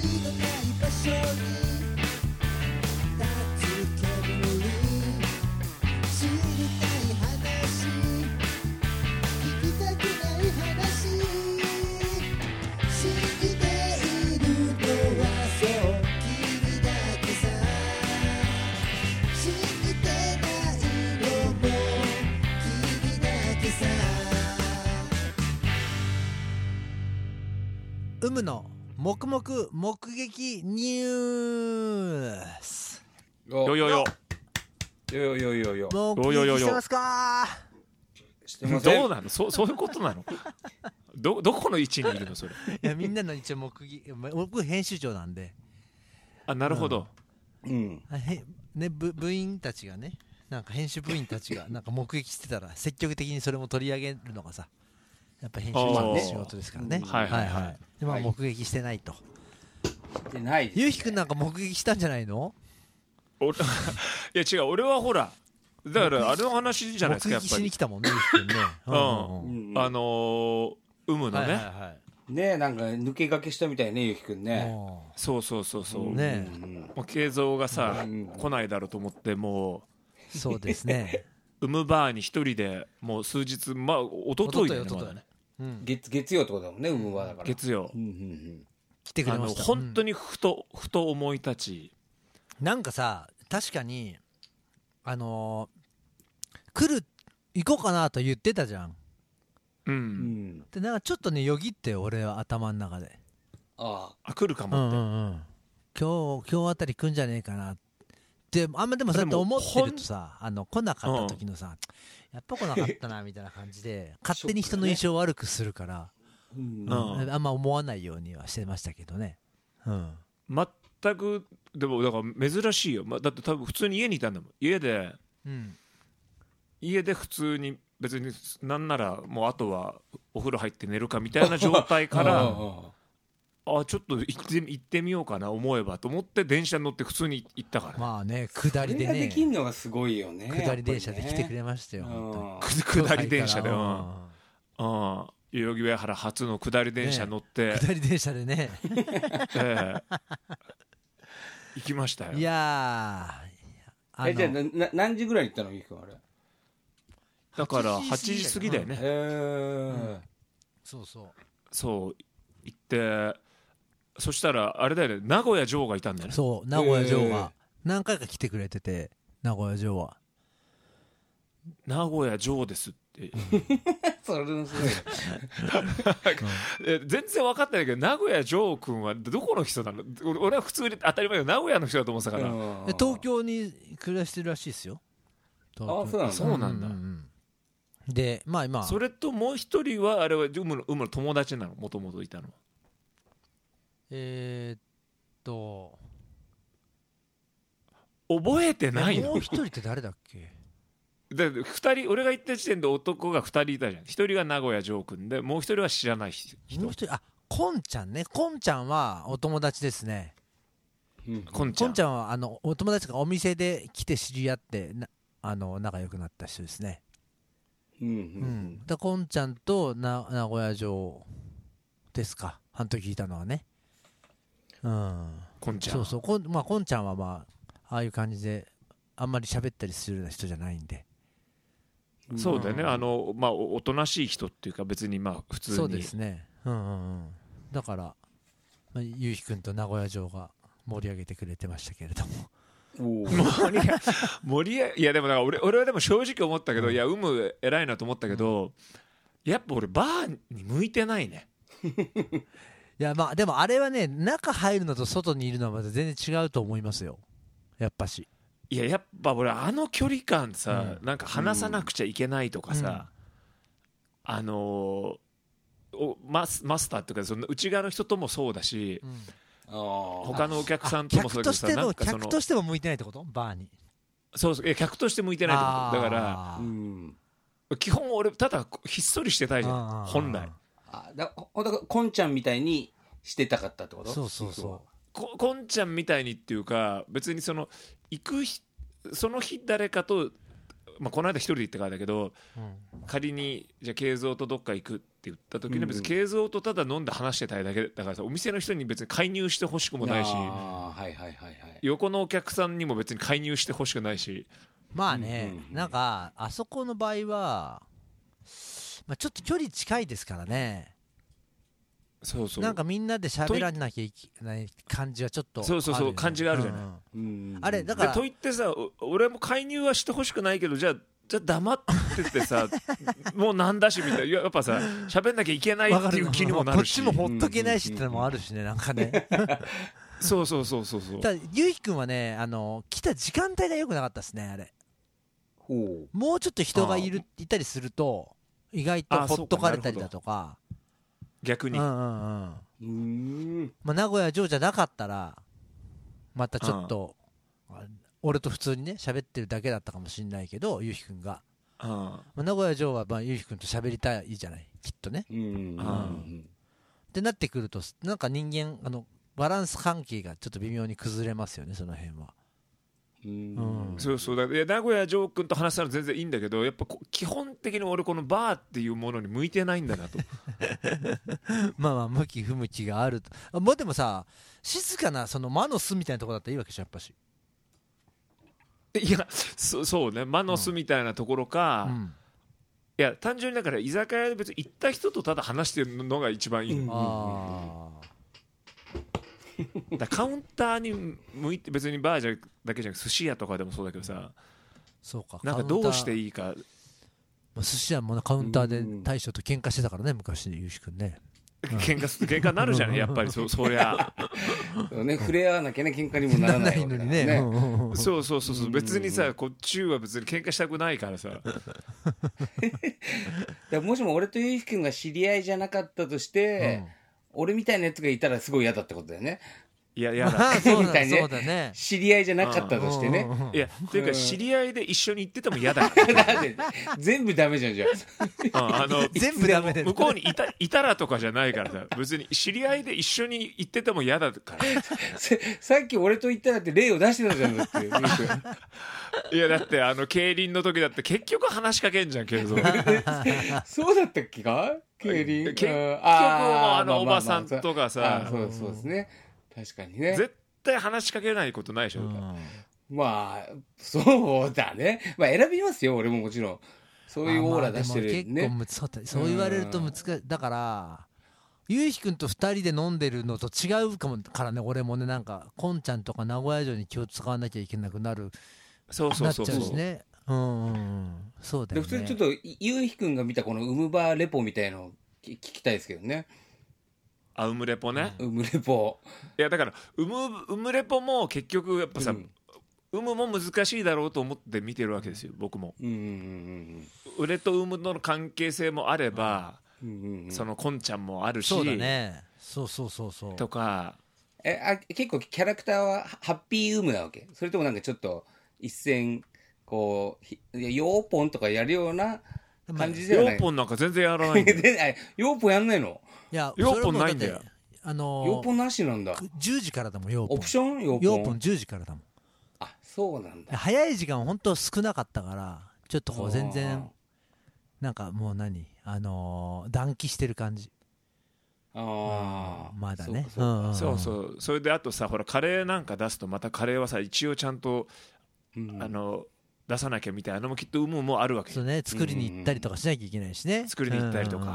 のない場所に立つ煙知りたい話聞きたくない話信じているのはそう君だけさ信じてないのも君だけさ有無の黙々目撃ニュース。 よよよよよよよ目撃してますか？ してません。 どうなの？そういうことなの？どこの位置にいるのそれ？ いやみんなの一応僕編集長なんで、 あ、なるほど。 うんね、部員たちがね、なんか編集部員たちがなんか目撃してたら積極的にそれも取り上げるのがさ、やっぱ編集長の仕事ですからね。 はいはいはい。 でまあはい目撃してないと。 してないですね。 ゆうひくんなんか目撃したんじゃないの？ いや違う、俺はほらだからあれの話じゃないですか、やっ目撃ぱり。 しに来たもんね、ゆうひくんね。 うん有無のね、 はいはいはいねえなんか抜け駆けしたみたいねゆきくんね。 そうそうそうそう、 ねもう慶三がさ、 うん来ないだろうと思ってもそうですね。 う産むバーに一人でもう数日、まあ一昨日だよね、まだね、 月曜ってことだもんね産むはだから。 月曜、 来てくれました。 本当にふと思い立ち、 なんかさ、確かに来行こうかなと言ってたじゃん。 うんでなんかちょっとねよぎって俺は頭の中で、 あ来るかもって、 今日あたり来んじゃねえかなってあんまでもそうやって思ってるとさ、来なかった時のさ、やっぱ来なかったなみたいな感じで勝手に人の印象を悪くするから、あんま思わないようにはしてましたけどね。 全く。でもだから珍しいよ、だって多分普通に家にいたんだもん。家で普通に別になんならもうあとはお風呂入って寝るかみたいな状態からちょっと行ってみようかな思えばと思って電車に乗って普通に行ったから。 まあね、下りでそれがでね、 きんのがすごいよね。 下り電車で来てくれましたよ、本当に下り電車で、 うん代々木上原初の下り電車乗って、 下り電車でね行きましたよ。 いやーじゃあ何時ぐらいに行ったのゆきくんあれ。 だから8時過ぎだよね、 そうそう行って、そしたらあれだよね、名古屋城がいたんだよね。 そう、名古屋城が何回か来てくれてて、名古屋城は名古屋城ですってそれもすごい全然分かってないけど、名古屋城君はどこの人なの？俺は普通に当たり前だけど名古屋の人だと思ってたから。 東京に暮らしてるらしいですよ。 そうなんだ。 でまあ今それともう一人はあれは有無の友達なの？もともといたのは。覚えてないの？ もう一人って誰だっけ？ で2人、俺が行った時点で男が2人いたじゃん。1人が名古屋城君で、もう1人は知らない人。 もう一人、こんちゃんね。こんちゃんはお友達ですね。 こんちゃんはお友達がお店で来て知り合って仲良くなった人ですね。でこんちゃんと名古屋城ですか、あの時いたのはね。 こんちゃん。 そうそう、こんちゃんはまあああいう感じであんまり喋ったりするような人じゃないんで。 そうだよね、おとなしい人っていうか、別に普通に。 そうですね。だから、ゆうひくんと名古屋城が盛り上げてくれてましたけれども。 いやでもだから俺はでも正直思ったけど、いや偉いなと思ったけど、やっぱ俺バーに向いてないね。 いやでもあれはね、中入るのと外にいるのはまた全然違うと思いますよ、やっぱし。 いややっぱ俺距離感さ、なんか話さなくちゃいけないとかさ、マスターっていうかその内側の人ともそうだし、他のお客さんともそうだけどさ、 客としても向いてないってこと？バーに。 そうそう、客として向いてないってことだから、基本俺ただひっそりしてたいじゃん、本来。 だからこんちゃんみたいにしてたかったってこと？ そうこんちゃんみたいにっていうか、別にそのその日誰かとまあ、この間一人で行ったからだけどうん仮にじゃあ慶三とどっか行くって言った時に別に慶三とただ飲んで話してたいだけだからさ、お店の人に別に介入してほしくもないし、 はいはいはいはい。 横のお客さんにも別に介入してほしくないし、 まあね、 うんうんうんなんかあそこの場合は、まあ、ちょっと距離近いですからね。 そうそうなんかみんなで喋らなきゃいけない感じはちょっとあるよね、 そうそうそう感じがあるじゃないうんうんあれだからでと言ってさ俺も介入はしてほしくないけどじゃあ黙っててさもうなんだしみたいな、やっぱさ喋んなきゃいけないっていう気にもなるし、 こっちもほっとけないしってのもあるしね、なんかねそうそうそうそうそうただゆうひくんはね来た時間帯が良くなかったですね。あれほもうちょっと人がいたりすると意外とほっとかれたりだとか、 逆に、 うんうんうんう。 まあ、名古屋城じゃなかったらまたちょっと、俺と普通にね喋ってるだけだったかもしれないけど、ゆうひくんが、 うんまあ、名古屋城はまあゆうひくんと喋りたいじゃないきっとね。ってなってくるとなんか人間バランス関係がちょっと微妙に崩れますよね、その辺は。うんそうそうだ、いや名古屋城君と話したら全然いいんだけど、やっぱ基本的に俺このバーっていうものに向いてないんだなとまあまあ向き不向きがあると。もうでもさ、静かなその魔の巣みたいなところだったらいいわけじゃん、やっぱし。 いやそうね、魔の巣みたいなところか、 うんいや単純にだから居酒屋で別に行った人とただ話してるのが一番いいの、 あだからカウンターに向いて、別にバーじゃだけじゃなくて寿司屋とかでもそうだけどさ、 そうか。 なんかどうしていいいか、 寿司屋もカウンターで大将と喧嘩してたからね、昔ゆうしくんね。 喧嘩になるじゃないやっぱりそりゃそうね、触れ合わなきゃね、喧嘩にもならないわけだからのにね。うんうんそう別にさこっちは別に喧嘩したくないからさだからもしも俺とゆうひくんが知り合いじゃなかったとして、俺みたいなやつがいたらすごい嫌だってことだよね。 いややまだあそうだみたいにねそうだね。 知り合いじゃなかったとしてね。 いやっていうか知り合いで一緒に行ってても嫌だからだって全部ダメじゃんじゃあ。 全部ダメで向こうにいたらとかじゃないからさ、別に知り合いで一緒に行ってても嫌だからさっき俺と言ったらって例を出してたじゃんだってゆうひくん。 いやだって競輪の時だって結局話しかけんじゃんけどそうだったっけか競輪。 結局おばさんとかさ、 そうですね。確かにね。 絶対話しかけないことないでしょ、 まあ、そうだね。まあ選びますよ、俺ももちろん。そういうオーラ出してるね。 まあ結構そう言われると難しい。だからゆうひくんと二人で飲んでるのと違うかもからね、俺もね、なんかこんちゃんとか名古屋城に気を使わなきゃいけなくなるそうなっちゃうしね。そうだよね。 で普通にちょっとゆうひくんが見たこのウムバーレポみたいのを聞きたいですけどね。 ウムレポね、 ウムレポ。 いやだからウムレポも結局やっぱさ、ウムも難しいだろうと思って見てるわけですよ、僕も。ウレとウムとの関係性もあれば、そのコンちゃんもあるし、 そうだね。そうとか結構キャラクターはハッピーウムなわけ？それともなんかちょっと一線こうヨーポンとかやるような感じではない？ ヨーポンなんか全然やらないんだよヨーポンやんないの？ いやヨーポンないんだよ。 ヨーポンなしなんだ。 10時からだもん、ヨーポン。 オプションヨーポン10時からだもん。 あ、そうなんだ。 早い時間本当少なかったから、ちょっとこう全然なんかもう暖気してる感じ。まだね。 そうそれであとさ、ほらカレーなんか出すとまたカレーはさ一応ちゃんと出さなきゃみたいなのもきっともあるわけ。 そうね、作りに行ったりとかしなきゃいけないしね。 作りに行ったりとか。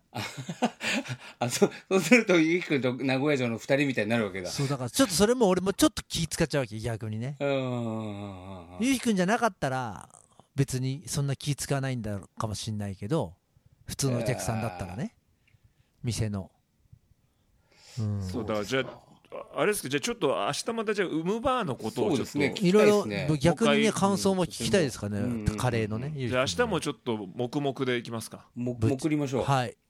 そうするとゆうひくんと名古屋城の2人みたいになるわけだ。 そうだからちょっとそれも俺もちょっと気使っちゃうわけ、逆にね。ゆうひくんじゃなかったら別にそんな気使わないんだかもしれないけど、普通のお客さんだったらね、店の。 そうだ、じゃああれですけど、じゃあちょっと明日またじゃあウムバーのことをちょっといろいろ逆にね感想も聞きたいですかね、カレーのね。 じゃあ明日もちょっと黙々でいきますか。 潜りましょう。 はい。